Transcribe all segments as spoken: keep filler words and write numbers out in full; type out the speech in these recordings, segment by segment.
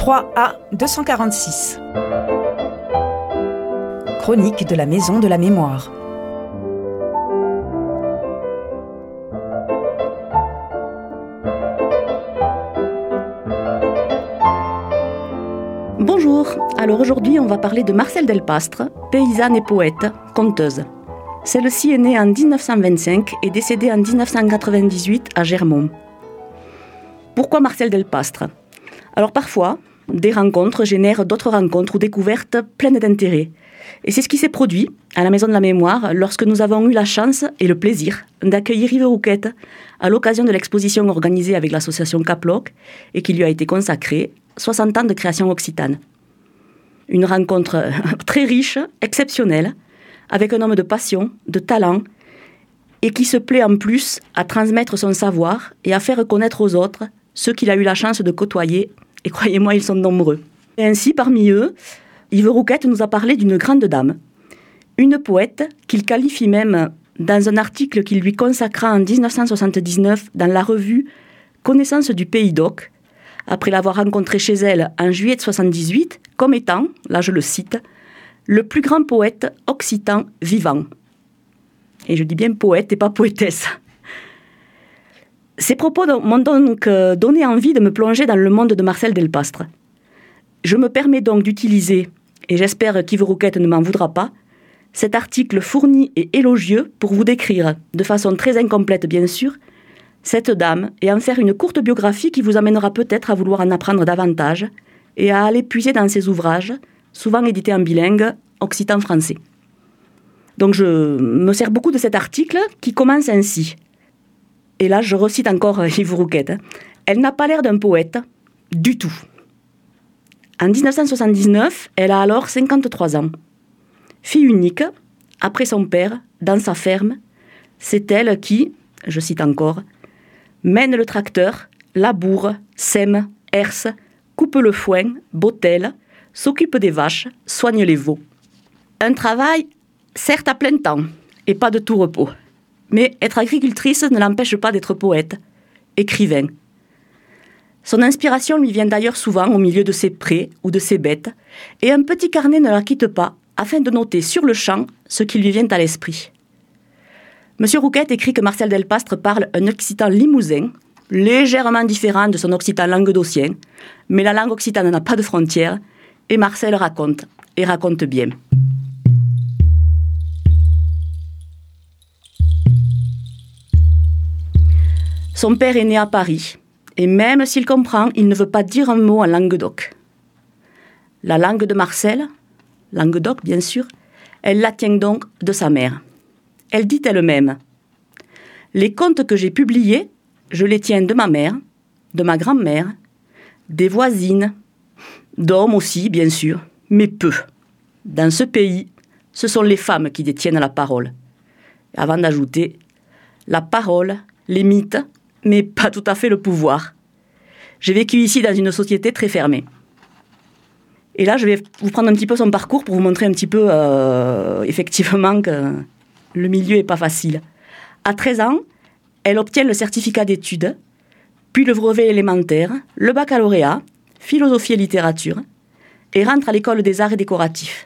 trois A deux cent quarante-six. Chronique de la Maison de la Mémoire. Bonjour, alors aujourd'hui on va parler de Marcelle Delpastre, paysanne et poète, conteuse. Celle-ci est née en dix-neuf cent vingt-cinq et décédée en dix-neuf cent quatre-vingt-dix-huit à Germont. Pourquoi Marcelle Delpastre ? Alors parfois, des rencontres génèrent d'autres rencontres ou découvertes pleines d'intérêt. Et c'est ce qui s'est produit à la Maison de la Mémoire lorsque nous avons eu la chance et le plaisir d'accueillir Yves Rouquette à l'occasion de l'exposition organisée avec l'association Caploc et qui lui a été consacrée soixante ans de création occitane. Une rencontre très riche, exceptionnelle, avec un homme de passion, de talent, et qui se plaît en plus à transmettre son savoir et à faire connaître aux autres ceux qu'il a eu la chance de côtoyer, et croyez-moi, ils sont nombreux. Et ainsi, parmi eux, Yves Rouquette nous a parlé d'une grande dame, une poète qu'il qualifie même dans un article qu'il lui consacra en dix-neuf cent soixante-dix-neuf dans la revue Connaissance du Pays d'Oc, après l'avoir rencontrée chez elle en juillet de soixante-dix-huit, comme étant, là je le cite, le plus grand poète occitan vivant. Et je dis bien poète et pas poétesse. Ces propos m'ont donc donné envie de me plonger dans le monde de Marcelle Delpastre. Je me permets donc d'utiliser, et j'espère qu'Yves Rouquette ne m'en voudra pas, cet article fourni et élogieux pour vous décrire, de façon très incomplète bien sûr, cette dame et en faire une courte biographie qui vous amènera peut-être à vouloir en apprendre davantage et à aller puiser dans ses ouvrages, souvent édités en bilingue, occitan-français. Donc je me sers beaucoup de cet article qui commence ainsi. Et là, je recite encore Yves Rouquette. « Elle n'a pas l'air d'un poète, du tout. » En dix-neuf cent soixante-dix-neuf, elle a alors cinquante-trois ans. Fille unique, après son père, dans sa ferme, c'est elle qui, je cite encore, « mène le tracteur, laboure, sème, herse, coupe le foin, bottelle, s'occupe des vaches, soigne les veaux. » Un travail, certes à plein temps, et pas de tout repos. Mais être agricultrice ne l'empêche pas d'être poète, écrivain. Son inspiration lui vient d'ailleurs souvent au milieu de ses prés ou de ses bêtes, et un petit carnet ne la quitte pas afin de noter sur le champ ce qui lui vient à l'esprit. Monsieur Rouquette écrit que Marcelle Delpastre parle un occitan limousin, légèrement différent de son occitan languedocien, mais la langue occitane n'a pas de frontières, et Marcelle raconte, et raconte bien. Son père est né à Paris, et même s'il comprend, il ne veut pas dire un mot en languedoc. La langue de Marcelle, languedoc bien sûr, elle la tient donc de sa mère. Elle dit elle-même « Les contes que j'ai publiés, je les tiens de ma mère, de ma grand-mère, des voisines, d'hommes aussi, bien sûr, mais peu. Dans ce pays, ce sont les femmes qui détiennent la parole. » Avant d'ajouter « La parole, les mythes, mais pas tout à fait le pouvoir. J'ai vécu ici dans une société très fermée. » Et là, je vais vous prendre un petit peu son parcours pour vous montrer un petit peu, euh, effectivement, que le milieu n'est pas facile. À treize ans, elle obtient le certificat d'études, puis le brevet élémentaire, le baccalauréat, philosophie et littérature, et rentre à l'école des arts et décoratifs.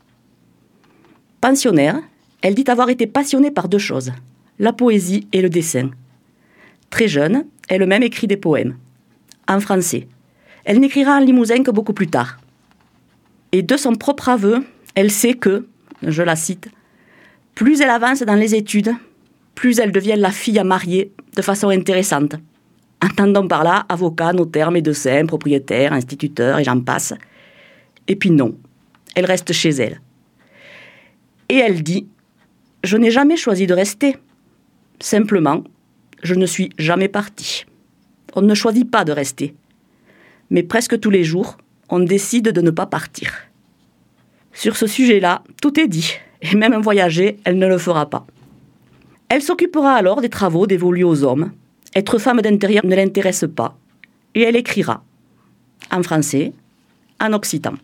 Pensionnaire, elle dit avoir été passionnée par deux choses, la poésie et le dessin. Très jeune, elle-même écrit des poèmes, en français. Elle n'écrira en limousin que beaucoup plus tard. Et de son propre aveu, elle sait que, je la cite, « plus elle avance dans les études, plus elle devient la fille à marier de façon intéressante. » Entendons par là avocat, notaire, médecin, propriétaire, instituteur, et j'en passe. Et puis non, elle reste chez elle. Et elle dit « Je n'ai jamais choisi de rester. Simplement, je ne suis jamais partie. On ne choisit pas de rester. Mais presque tous les jours, on décide de ne pas partir. » Sur ce sujet-là, tout est dit. Et même voyager, elle ne le fera pas. Elle s'occupera alors des travaux dévolus aux hommes. Être femme d'intérieur ne l'intéresse pas. Et elle écrira, en français, en occitan.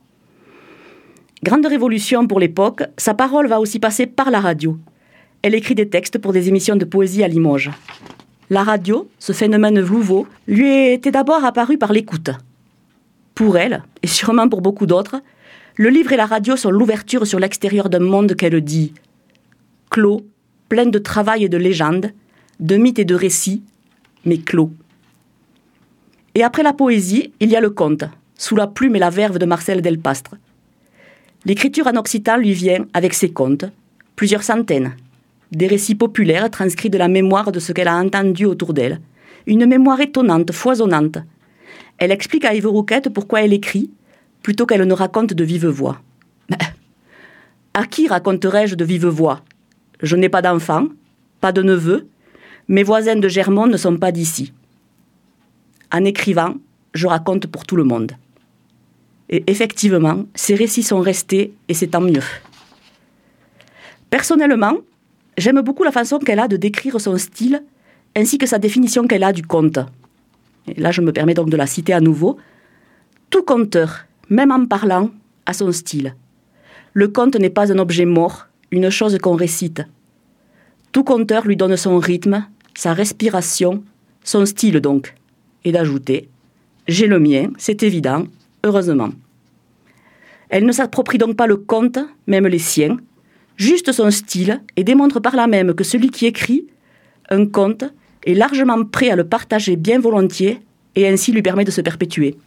Grande révolution pour l'époque, sa parole va aussi passer par la radio. Elle écrit des textes pour des émissions de poésie à Limoges. La radio, ce phénomène nouveau, lui était d'abord apparu par l'écoute. Pour elle, et sûrement pour beaucoup d'autres, le livre et la radio sont l'ouverture sur l'extérieur d'un monde qu'elle dit clos, plein de travail et de légendes, de mythes et de récits, mais clos. Et après la poésie, il y a le conte, sous la plume et la verve de Marcel Delpastre. L'écriture en occitan lui vient avec ses contes, plusieurs centaines, des récits populaires transcrits de la mémoire de ce qu'elle a entendu autour d'elle, une mémoire étonnante, foisonnante. Elle explique à Yves Rouquette pourquoi elle écrit, plutôt qu'elle ne raconte de vive voix. À qui raconterais-je de vive voix ? Je n'ai pas d'enfant, pas de neveu, mes voisins de Germont ne sont pas d'ici. En écrivant, je raconte pour tout le monde. Et effectivement, ces récits sont restés, et c'est tant mieux. Personnellement, j'aime beaucoup la façon qu'elle a de décrire son style, ainsi que sa définition qu'elle a du conte. Et là, je me permets donc de la citer à nouveau. Tout conteur, même en parlant, a son style. Le conte n'est pas un objet mort, une chose qu'on récite. Tout conteur lui donne son rythme, sa respiration, son style donc. Et d'ajouter « J'ai le mien, c'est évident, heureusement ». Elle ne s'approprie donc pas le conte, même les siens, juste son style, et démontre par là même que celui qui écrit un conte est largement prêt à le partager bien volontiers et ainsi lui permet de se perpétuer.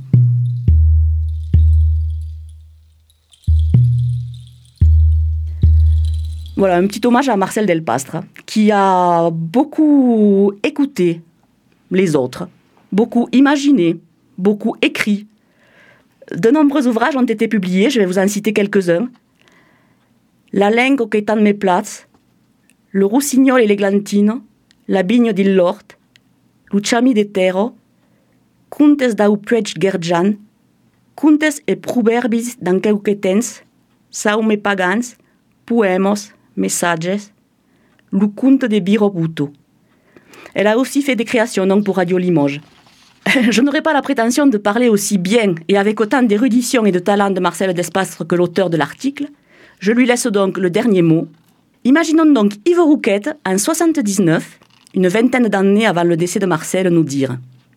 Voilà, un petit hommage à Marcel Delpastre, qui a beaucoup écouté les autres, beaucoup imaginé, beaucoup écrit. De nombreux ouvrages ont été publiés, je vais vous en citer quelques-uns. La Lengue che tan me plaz, Le Rossignol et l'Eglantino, La Bigne di Lord, Luciami de Terro, Contes d'au Puig Gerjan, Contes e proverbis d'en quelque temps, Saume pagans, Poemos, Messages, Le Conte de Biro Buto. Elle a aussi fait des créations donc pour Radio Limoges. Je n'aurai pas la prétention de parler aussi bien et avec autant d'érudition et de talent de Marcel Delpastre que l'auteur de l'article. Je lui laisse donc le dernier mot. Imaginons donc Yves Rouquette, en soixante-dix-neuf, une vingtaine d'années avant le décès de Marcel, nous dire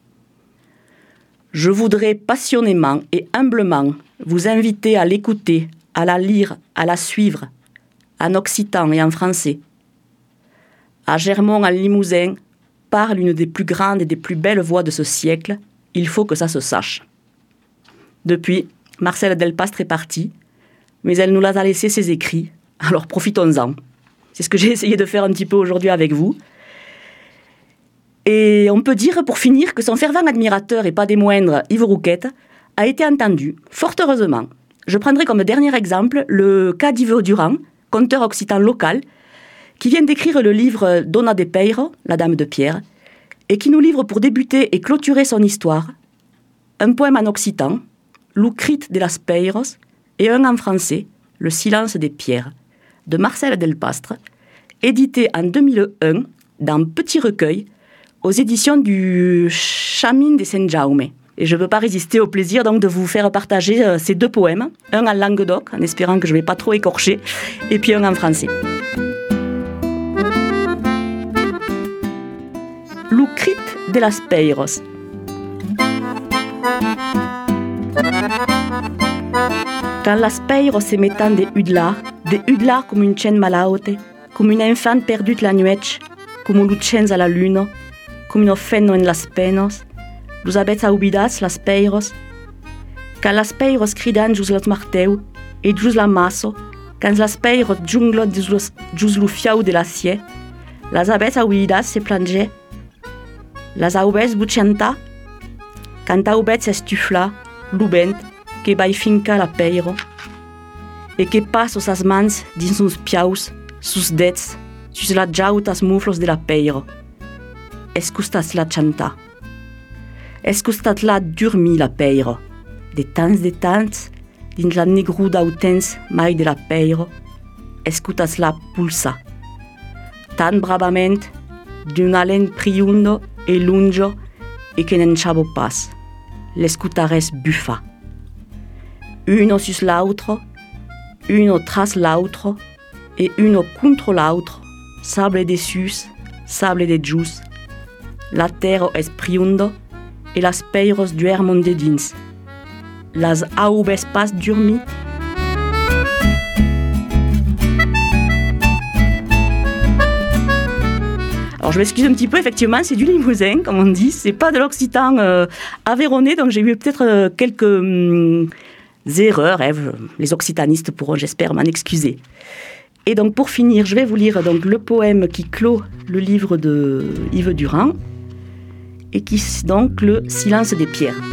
« Je voudrais passionnément et humblement vous inviter à l'écouter, à la lire, à la suivre, en occitan et en français. À Germont, en Limousin, parle une des plus grandes et des plus belles voix de ce siècle, il faut que ça se sache. » Depuis, Marcel Delpastre est parti, mais elle nous a laissé ses écrits, alors profitons-en. C'est ce que j'ai essayé de faire un petit peu aujourd'hui avec vous. Et on peut dire, pour finir, que son fervent admirateur, et pas des moindres, Yves Rouquette, a été entendu, fort heureusement. Je prendrai comme dernier exemple le cas d'Yves Durand, conteur occitan local, qui vient d'écrire le livre Dona de Peiro, la Dame de Pierre, et qui nous livre pour débuter et clôturer son histoire un poème en occitan, Lucrit de las Peiros, et un en français, Le silence des pierres, de Marcel Delpastre, édité en deux mille un dans Petit Recueil, aux éditions du Chamin de Saint-Jaume. Et je ne peux pas résister au plaisir donc de vous faire partager euh, ces deux poèmes, un en languedoc, en espérant que je ne vais pas trop écorcher, et puis un en français. Lucrit de las Peiros. Quand las Peiros se mettant des hudlars, des hudlars comme une chaîne malaute, comme une enfant perdue la nuit, comme lucens à la lune, comme une offenno en las penos, los abets aubidas las Peiros. Quand las Peiros cridan jus las marteu, et jus la masso, quand las Peiros junglo jus lu fiau de la sie, las abets aubidas se plange, las aubes bucenta, quand aubets estufla, lubent, que bai finca la peiro, e que passo sas mans dins uns piaus, sus dets, sus la jautas muflos de la peiro. Escustas la chanta. Escustat la durmi la peiro, de tants de tants, dins la negruda autens mai de la peiro, escutas la pulsa. Tan bravament, d'un alen priundo e lungo, e que n'enchavo pas, l'escutares buffa. Uno sus l'autre, uno tras l'autre, et uno contre l'autre, sable de sus, sable de jus, la terre es priundo, et las peiros duermon de dins, las aubespas dormi. Alors je m'excuse un petit peu, effectivement, c'est du limousin, comme on dit, c'est pas de l'occitan euh, aveyronnais, donc j'ai eu peut-être euh, quelques hum, erreurs. Hein, les occitanistes pourront, j'espère, m'en excuser. Et donc pour finir, je vais vous lire donc, le poème qui clôt le livre de Yves Durand, et qui est donc le Silence des pierres.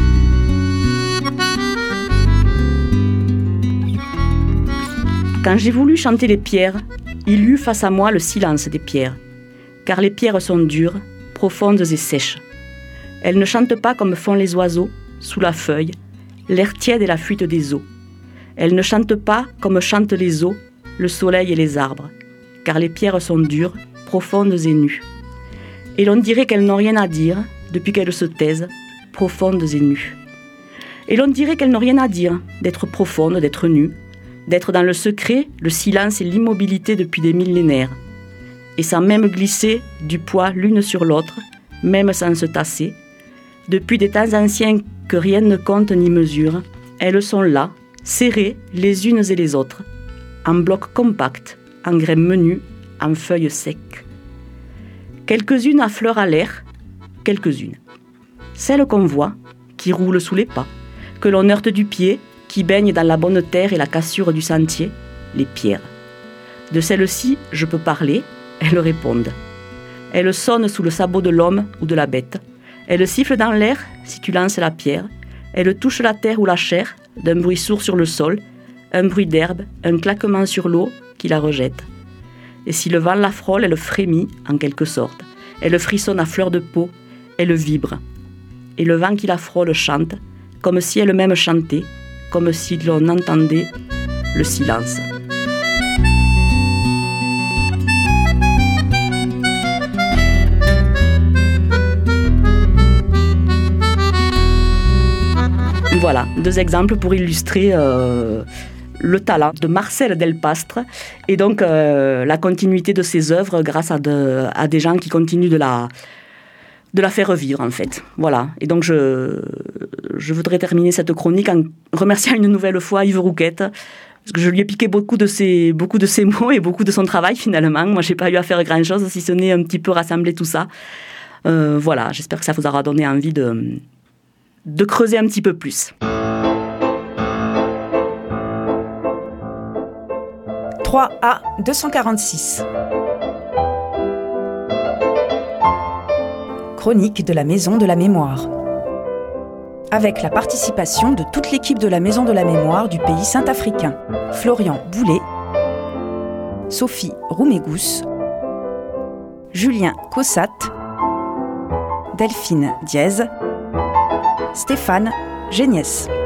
Quand j'ai voulu chanter les pierres, il y eut face à moi le silence des pierres. Car les pierres sont dures, profondes et sèches. Elles ne chantent pas comme font les oiseaux, sous la feuille, l'air tiède et la fuite des eaux. Elles ne chantent pas comme chantent les eaux, le soleil et les arbres. Car les pierres sont dures, profondes et nues. Et l'on dirait qu'elles n'ont rien à dire, depuis qu'elles se taisent, profondes et nues. Et l'on dirait qu'elles n'ont rien à dire, d'être profondes, d'être nues, d'être dans le secret, le silence et l'immobilité depuis des millénaires. Et sans même glisser du poids l'une sur l'autre, même sans se tasser. Depuis des temps anciens que rien ne compte ni mesure, elles sont là, serrées les unes et les autres, en blocs compacts, en grains menus, en feuilles secs. Quelques-unes affleurent à l'air, quelques-unes. Celles qu'on voit, qui roulent sous les pas, que l'on heurte du pied, qui baignent dans la bonne terre et la cassure du sentier, les pierres. De celles-ci, je peux parler. Elles répondent. Elles sonnent sous le sabot de l'homme ou de la bête. Elles sifflent dans l'air si tu lances la pierre. Elles touchent la terre ou la chair, d'un bruit sourd sur le sol, un bruit d'herbe, un claquement sur l'eau qui la rejette. Et si le vent la frôle, elle frémit, en quelque sorte. Elle frissonne à fleur de peau, elle vibre. Et le vent qui la frôle chante, comme si elle-même chantait, comme si l'on entendait le silence. Voilà, deux exemples pour illustrer euh, le talent de Marcel Delpastre et donc euh, la continuité de ses œuvres grâce à, de, à des gens qui continuent de la, de la faire vivre en fait. Voilà, et donc je, je voudrais terminer cette chronique en remerciant une nouvelle fois Yves Rouquette, parce que je lui ai piqué beaucoup de ses, beaucoup de ses mots et beaucoup de son travail finalement. Moi, je n'ai pas eu à faire grand-chose si ce n'est un petit peu rassembler tout ça. Euh, voilà, j'espère que ça vous aura donné envie de... de creuser un petit peu plus. trois A deux cent quarante-six. Chronique de la Maison de la Mémoire. Avec la participation de toute l'équipe de la Maison de la Mémoire du pays saint-africain. Florian Boulet, Sophie Roumégous, Julien Cossat, Delphine Diez, Stéphane Géniès.